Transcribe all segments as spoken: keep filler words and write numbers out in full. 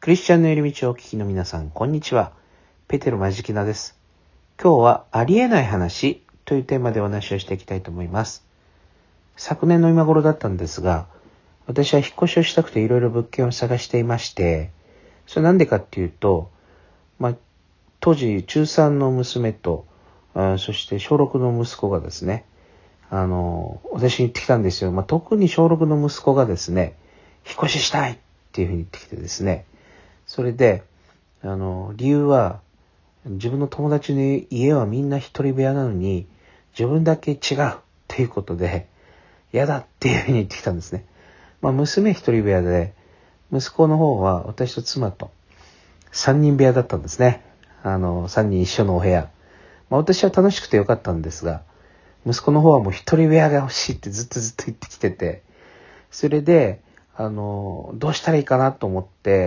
クリスチャンのいる道をお聞きの皆さん、こんにちは。ペテロマジキナです。今日はありえない話というテーマでお話をしていきたいと思います。昨年の今頃だったんですが、私は引っ越しをしたくていろいろ物件を探していまして、それなんでかっていうと、まあ、当時中さんの娘と、あそして小ろくの息子がですね、あの、私に言ってきたんですよ。まあ、特に小ろくの息子がですね、引っ越ししたいっていうふうに言ってきてですね、それで、あの、理由は、自分の友達の家はみんな一人部屋なのに、自分だけ違うっていうことで、嫌だっていうふうに言ってきたんですね。まあ、娘一人部屋で、息子の方は私と妻と三人部屋だったんですね。あの、三人一緒のお部屋。まあ、私は楽しくてよかったんですが、息子の方はもう一人部屋が欲しいってずっとずっと言ってきてて、それで、あの、どうしたらいいかなと思って、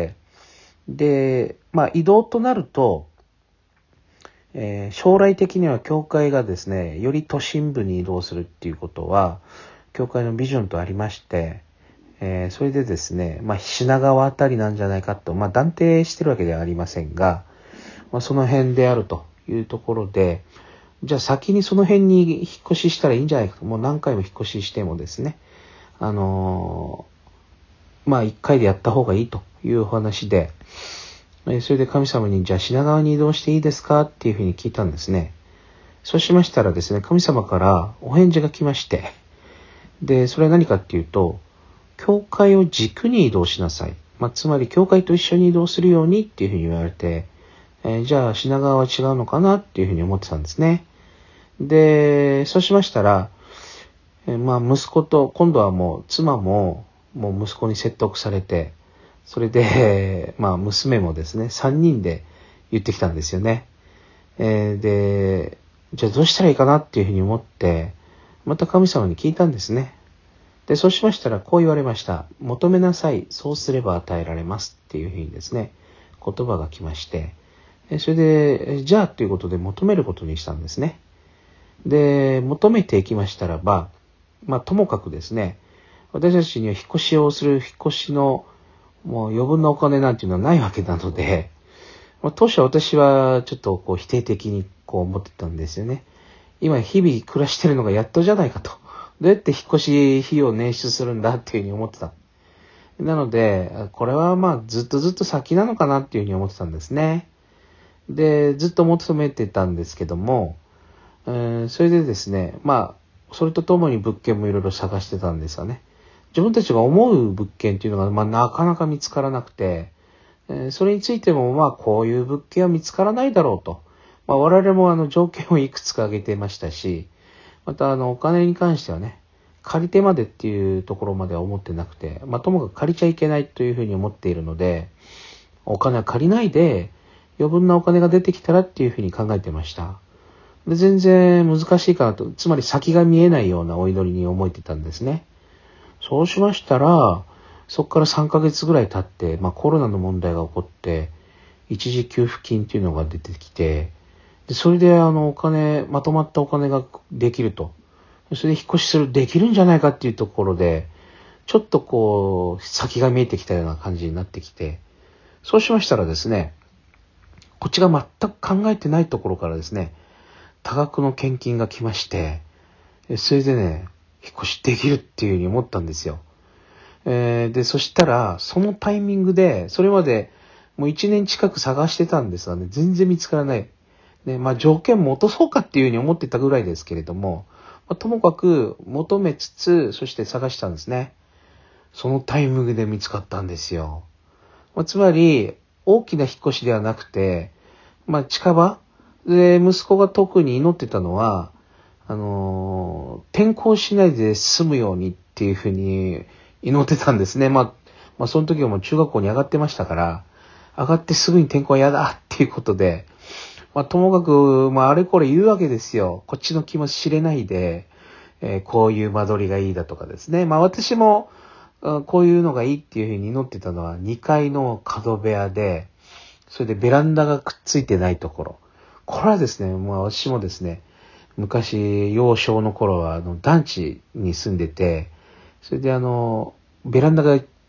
で、まあ移動となると、えー、将来的には教会がですね、より都心部に移動するっていうことは、教会のビジョンとありまして、えー、それでですね、まあ品川あたりなんじゃないかと、まあ断定してるわけではありませんが、まあ、その辺であるというところで、じゃあ先にその辺に引っ越ししたらいいんじゃないかと、もう何回も引っ越ししてもですね、あのー、まあ一回でやった方がいいというお話で、それで神様に、じゃあ品川に移動していいですかっていうふうに聞いたんですね。そうしましたらですね、神様からお返事が来まして、で、それは何かっていうと、教会を軸に移動しなさい。まあ、つまり教会と一緒に移動するようにっていうふうに言われて、えー、じゃあ品川は違うのかなっていうふうに思ってたんですね。で、そうしましたら、えー、まあ息子と、今度はもう妻も、もう息子に説得されて、それで、まあ娘もですね、さんにんで言ってきたんですよね。えー、で、じゃあどうしたらいいかなっていうふうに思って、また神様に聞いたんですね。で、そうしましたらこう言われました。求めなさい、そうすれば与えられますっていうふうにですね、言葉が来まして、それで、じゃあということで求めることにしたんですね。で、求めていきましたらば、まあともかくですね、私たちには引っ越しをする引っ越しのもう余分なお金なんていうのはないわけなので、まあ、当初私はちょっとこう否定的にこう思ってたんですよね。今日々暮らしてるのがやっとじゃないかと。どうやって引っ越し費用を捻出するんだっていうふうに思ってた。なので、これはまあずっとずっと先なのかなっていうふうに思ってたんですね。で、ずっと求めてたんですけども、えー、それでですね、まあ、それとともに物件もいろいろ探してたんですよね。自分たちが思う物件っていうのが、まあ、なかなか見つからなくて、えー、それについても、まあ、こういう物件は見つからないだろうと。まあ、我々もあの、条件をいくつか挙げてましたし、またあの、お金に関してはね、借り手までっていうところまでは思ってなくて、まあ、ともかく借りちゃいけないというふうに思っているので、お金は借りないで、余分なお金が出てきたらっていうふうに考えてました。で、全然難しいかなと、つまり先が見えないようなお祈りに思えてたんですね。そうしましたら、そこからさんかげつぐらい経って、まあコロナの問題が起こって、一時給付金っていうのが出てきて、で、それであのお金、まとまったお金ができると。それで引っ越しする、できるんじゃないかっていうところで、ちょっとこう、先が見えてきたような感じになってきて、そうしましたらですね、こっちが全く考えてないところからですね、多額の献金が来まして、それでね、引っ越しできるっていうふうに思ったんですよ。えー、で、そしたら、そのタイミングで、それまでもう一年近く探してたんですがね、全然見つからない。ね、まあ条件も落とそうかっていうふうに思ってたぐらいですけれども、まあ、ともかく求めつつ、そして探したんですね。そのタイミングで見つかったんですよ。まあ、つまり、大きな引っ越しではなくて、まあ近場で、息子が特に祈ってたのは、あのー、転校しないで済むようにっていうふうに祈ってたんですね。まあ、まあ、その時はもう中学校に上がってましたから、上がってすぐに転校は嫌だっていうことで、まあ、ともかく、まあ、あれこれ言うわけですよ。こっちの気も知れないで、えー、こういう間取りがいいだとかですね。まあ、私も、こういうのがいいっていうふうに祈ってたのはにかいの角部屋で、それでベランダがくっついてないところ。これはですね、まあ私もですね、昔、幼少の頃は、あの、団地に住んでて、それであの、ベランダが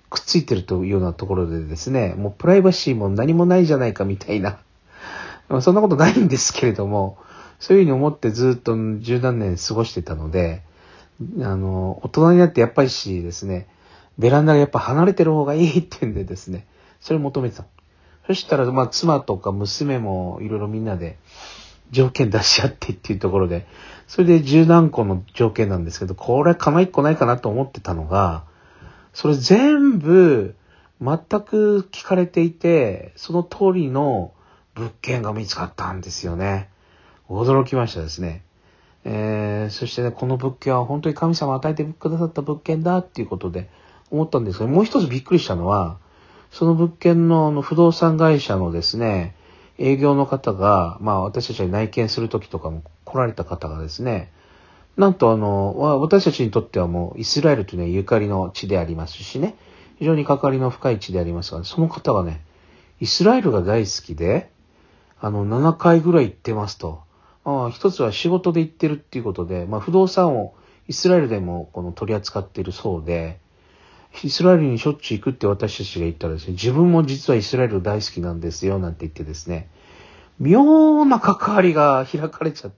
くっついてるというようなところでですね、もうプライバシーも何もないじゃないかみたいな、そんなことないんですけれども、そういうふうに思ってずっと十何年過ごしてたので、あの、大人になってやっぱりしですね、ベランダがやっぱ離れてる方がいいっていうんでですね、それを求めてた。そしたら、まあ、妻とか娘もいろいろみんなで条件出し合ってっていうところで、それで十何個の条件なんですけど、これかな一個ないかなと思ってたのが、それ全部全く聞かれていて、その通りの物件が見つかったんですよね。驚きましたですね。えー、そしてね、この物件は本当に神様与えてくださった物件だっていうことで思ったんですが、もう一つびっくりしたのは、その物件のあの不動産会社のですね、営業の方が、まあ私たちに内見するときとかも来られた方がですね、なんとあの、私たちにとってはもうイスラエルというのはゆかりの地でありますしね、非常に関わりの深い地でありますが、その方がね、イスラエルが大好きで、あの、ななかいぐらい行ってますと。ああ、一つは仕事で行ってるっていうことで、まあ不動産をイスラエルでもこの取り扱っているそうで、イスラエルにしょっちゅう行くって私たちが言ったらですね、自分も実はイスラエル大好きなんですよ、なんて言ってですね、妙な関わりが開かれちゃって、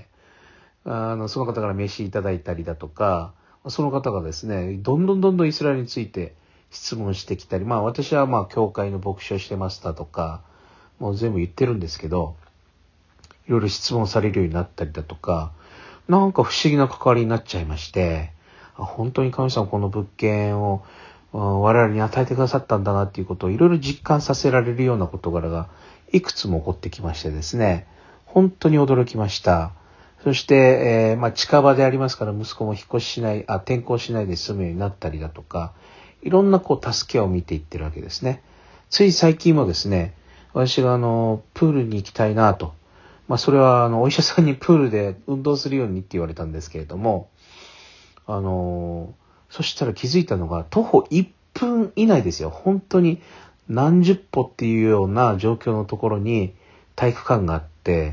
あの、その方から名刺いただいたりだとか、その方がですね、どんどんどんどんイスラエルについて質問してきたり、まあ私はまあ教会の牧師をしてましたとか、もう全部言ってるんですけど、いろいろ質問されるようになったりだとか、なんか不思議な関わりになっちゃいまして、本当に神様この物件を我々に与えてくださったんだなっていうことをいろいろ実感させられるような事柄がいくつも起こってきましてですね、本当に驚きました。そして、えー、まあ近場でありますから息子も引っ越ししない、あ、転校しないで済むようになったりだとか、いろんなこう助けを見ていってるわけですね。つい最近もですね、私があの、プールに行きたいなと。まあそれはあの、お医者さんにプールで運動するようにって言われたんですけれども、あのー、そしたら気づいたのが、徒歩いっぷん以内ですよ。本当に何十歩っていうような状況のところに体育館があって、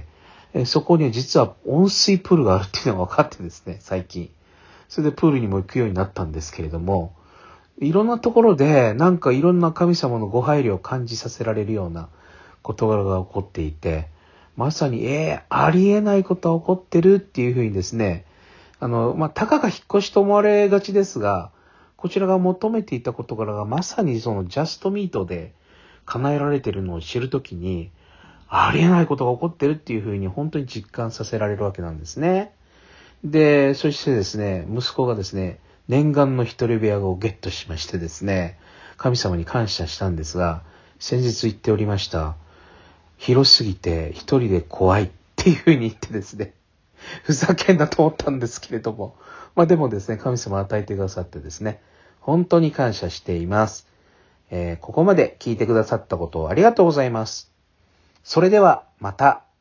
えそこには実は温水プールがあるっていうのが分かってですね、最近。それでプールにも行くようになったんですけれども、いろんなところでなんかいろんな神様のご配慮を感じさせられるような事柄が起こっていて、まさに、えー、ありえないことが起こってるっていうふうにですね、あの、まあ、たかが引っ越しと思われがちですが、こちらが求めていた事柄がまさにそのジャストミートで叶えられているのを知るときに、ありえないことが起こってるっていうふうに本当に実感させられるわけなんですね。で、そしてですね、息子がですね、念願の一人部屋をゲットしましてですね、神様に感謝したんですが、先日言っておりました。広すぎて一人で怖いっていうふうに言ってですね、ふざけんなと思ったんですけれども、まあでもですね、神様与えてくださってですね、本当に感謝しています。えー、ここまで聞いてくださったことをありがとうございます。それではまた。